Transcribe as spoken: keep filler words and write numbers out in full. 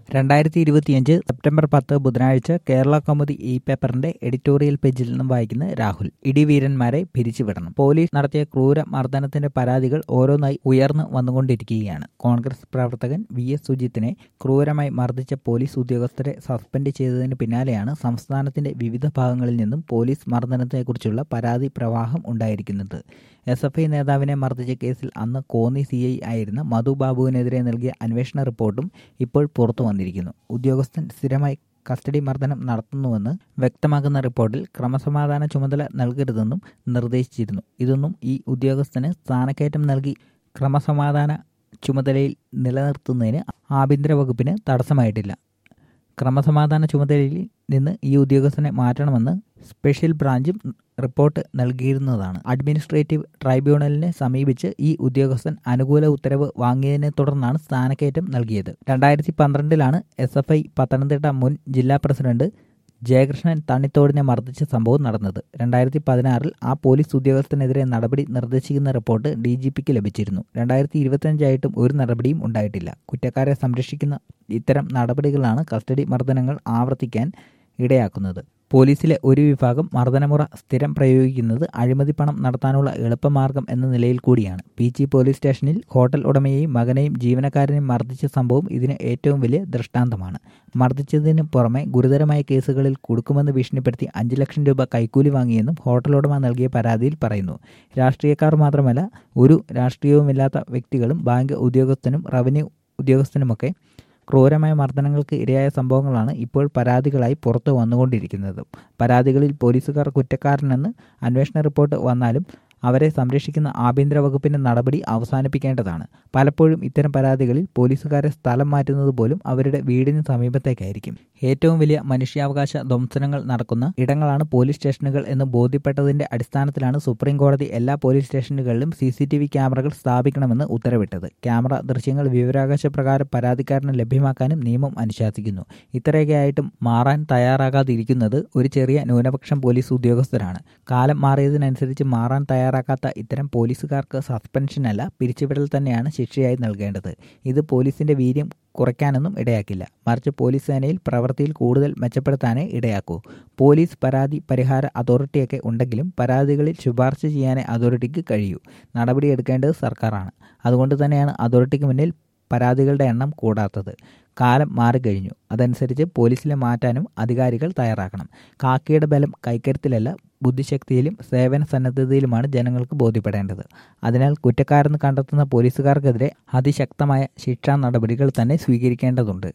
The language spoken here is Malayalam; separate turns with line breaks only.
രണ്ടായിരത്തി ഇരുപത്തിയഞ്ച് സെപ്റ്റംബർ പത്ത് ബുധനാഴ്ച കേരള കൗമുദി ഇ പേപ്പറിന്റെ എഡിറ്റോറിയൽ പേജിൽ നിന്നും വായിക്കുന്ന രാഹുൽ. ഇടിവീരന്മാരെ പിരിച്ചുവിടണം. പോലീസ് നടത്തിയ ക്രൂര മർദ്ദനത്തിന്റെ പരാതികൾ ഓരോന്നായി ഉയർന്നു വന്നുകൊണ്ടിരിക്കുകയാണ്. കോൺഗ്രസ് പ്രവർത്തകൻ വി എസ് സുജിത്തിനെ ക്രൂരമായി മർദ്ദിച്ച പോലീസ് ഉദ്യോഗസ്ഥരെ സസ്പെൻഡ് ചെയ്തതിന് പിന്നാലെയാണ് സംസ്ഥാനത്തിന്റെ വിവിധ ഭാഗങ്ങളിൽ നിന്നും പോലീസ് മർദ്ദനത്തെക്കുറിച്ചുള്ള പരാതി പ്രവാഹം ഉണ്ടായിരിക്കുന്നത്. എസ് എഫ് ഐ നേതാവിനെ മർദ്ദിച്ച കേസിൽ അന്ന് കോന്നി സി ഐ ആയിരുന്ന മധു ബാബുവിനെതിരെ നൽകിയ അന്വേഷണ റിപ്പോർട്ടും ഇപ്പോൾ പുറത്തു വന്നിരിക്കുന്നു. ഉദ്യോഗസ്ഥൻ സ്ഥിരമായി കസ്റ്റഡി മർദ്ദനം നടത്തുന്നുവെന്ന് വ്യക്തമാക്കുന്ന റിപ്പോർട്ടിൽ ക്രമസമാധാന ചുമതല നൽകരുതെന്നും നിർദ്ദേശിച്ചിരുന്നു. ഇതൊന്നും ഈ ഉദ്യോഗസ്ഥന് സ്ഥാനക്കയറ്റം നൽകി ക്രമസമാധാന ചുമതലയിൽ നിലനിർത്തുന്നതിന് ആഭ്യന്തര വകുപ്പിന് തടസ്സമായിട്ടില്ല. ക്രമസമാധാന ചുമതലയിൽ നിന്ന് ഈ ഉദ്യോഗസ്ഥനെ മാറ്റണമെന്ന് സ്പെഷ്യൽ ബ്രാഞ്ചും റിപ്പോർട്ട് നൽകിയിരുന്നതാണ്. അഡ്മിനിസ്ട്രേറ്റീവ് ട്രൈബ്യൂണലിനെ സമീപിച്ച് ഈ ഉദ്യോഗസ്ഥൻ അനുകൂല ഉത്തരവ് വാങ്ങിയതിനെ തുടർന്നാണ് സ്ഥാനക്കയറ്റം നൽകിയത്. രണ്ടായിരത്തി പന്ത്രണ്ടിലാണ് എസ് എഫ് ഐ പത്തനംതിട്ട മുൻ ജില്ലാ പ്രസിഡന്റ് ജയകൃഷ്ണൻ തണ്ണിത്തോടിനെ മർദ്ദിച്ച സംഭവം നടന്നത്. രണ്ടായിരത്തി പതിനാറിൽ ആ പോലീസ് ഉദ്യോഗസ്ഥനെതിരെ നടപടി നിർദ്ദേശിക്കുന്ന റിപ്പോർട്ട് ഡി ജി പിക്ക് ലഭിച്ചിരുന്നു. രണ്ടായിരത്തി ഇരുപത്തിയഞ്ചായിട്ടും ഒരു നടപടിയും ഉണ്ടായിട്ടില്ല. കുറ്റക്കാരെ സംരക്ഷിക്കുന്ന ഇത്തരം നടപടികളാണ് കസ്റ്റഡി മർദ്ദനങ്ങൾ ആവർത്തിക്കാൻ ഇടയാക്കുന്നത്. പോലീസിലെ ഒരു വിഭാഗം മർദ്ദനമുറ സ്ഥിരം പ്രയോഗിക്കുന്നത് അഴിമതി പണം നടത്താനുള്ള എളുപ്പമാർഗം എന്ന നിലയിൽ കൂടിയാണ്. പീച്ചി പോലീസ് സ്റ്റേഷനിൽ ഹോട്ടൽ ഉടമയെയും മകനെയും ജീവനക്കാരനെയും മർദ്ദിച്ച സംഭവം ഇതിന് ഏറ്റവും വലിയ ദൃഷ്ടാന്തമാണ്. മർദ്ദിച്ചതിന് പുറമെ ഗുരുതരമായ കേസുകളിൽ കൊടുക്കുമെന്ന് ഭീഷണിപ്പെടുത്തി അഞ്ച് ലക്ഷം രൂപ കൈക്കൂലി വാങ്ങിയെന്നും ഹോട്ടൽ ഉടമ നൽകിയ പരാതിയിൽ പറയുന്നു. രാഷ്ട്രീയക്കാർ മാത്രമല്ല, ഒരു രാഷ്ട്രീയവുമില്ലാത്ത വ്യക്തികളും ബാങ്ക് ഉദ്യോഗസ്ഥനും റവന്യൂ ഉദ്യോഗസ്ഥനുമൊക്കെ ക്രൂരമായ മർദ്ദനങ്ങൾക്ക് ഇരയായ സംഭവങ്ങളാണ് ഇപ്പോൾ പരാതികളായി പുറത്തു വന്നുകൊണ്ടിരിക്കുന്നത്. പരാതികളിൽ പോലീസുകാർ കുറ്റക്കാരനെന്ന് അന്വേഷണ റിപ്പോർട്ട് വന്നാലും അവരെ സംരക്ഷിക്കുന്ന ആഭ്യന്തര വകുപ്പിന്റെ നടപടി അവസാനിപ്പിക്കേണ്ടതാണ്. പലപ്പോഴും ഇത്തരം പരാതികളിൽ പോലീസുകാരെ സ്ഥലം മാറ്റുന്നത് പോലും അവരുടെ വീടിന് സമീപത്തേക്കായിരിക്കും. ഏറ്റവും വലിയ മനുഷ്യാവകാശ ധ്വംസനങ്ങൾ നടക്കുന്ന ഇടങ്ങളാണ് പോലീസ് സ്റ്റേഷനുകൾ എന്ന് ബോധ്യപ്പെട്ടതിന്റെ അടിസ്ഥാനത്തിലാണ് സുപ്രീം കോടതി എല്ലാ പോലീസ് സ്റ്റേഷനുകളിലും സി സി ടി വി ക്യാമറകൾ സ്ഥാപിക്കണമെന്ന് ഉത്തരവിട്ടത്. ക്യാമറ ദൃശ്യങ്ങൾ വിവരാവകാശ പ്രകാരം പരാതിക്കാരന് ലഭ്യമാക്കാനും നിയമം അനുശാസിക്കുന്നു. ഇത്രയൊക്കെയായിട്ടും മാറാൻ തയ്യാറാകാതിരിക്കുന്നത് ഒരു ചെറിയ ന്യൂനപക്ഷം പോലീസ് ഉദ്യോഗസ്ഥരാണ്. കാലം മാറിയതിനനുസരിച്ച് മാറാൻ തയ്യാറാക്കാത്ത ഇത്തരം പോലീസുകാർക്ക് സസ്പെൻഷനല്ല, പിരിച്ചുവിടൽ തന്നെയാണ് ശിക്ഷയായി നൽകേണ്ടത്. ഇത് പോലീസിന്റെ വീര്യം കുറയ്ക്കാനൊന്നും ഇടയാക്കില്ല, മറിച്ച് പോലീസ് സേനയിൽ പ്രവൃത്തിയിൽ കൂടുതൽ മെച്ചപ്പെടുത്താനേ ഇടയാക്കൂ. പോലീസ് പരാതി പരിഹാര അതോറിറ്റിയൊക്കെ ഉണ്ടെങ്കിലും പരാതികളിൽ ശുപാർശ ചെയ്യാനേ അതോറിറ്റിക്ക് കഴിയൂ. നടപടിയെടുക്കേണ്ടത് സർക്കാരാണ്. അതുകൊണ്ട് തന്നെയാണ് അതോറിറ്റിക്ക് മുന്നിൽ പരാതികളുടെ എണ്ണം കൂടാത്തത്. കാലം മാറിക്കഴിഞ്ഞു. അതനുസരിച്ച് പോലീസിലെ മാറ്റാനും അധികാരികൾ തയ്യാറാക്കണം. കാക്കിയുടെ ബലം കൈക്കരുത്തിലല്ല, ബുദ്ധിശക്തിയിലും സേവന സന്നദ്ധതയിലുമാണ് ജനങ്ങൾക്ക് ബോധ്യപ്പെടേണ്ടത്. അതിനാൽ കുറ്റക്കാരെന്ന് കണ്ടെത്തുന്ന പോലീസുകാർക്കെതിരെ അതിശക്തമായ ശിക്ഷാ നടപടികൾ തന്നെ സ്വീകരിക്കേണ്ടതുണ്ട്.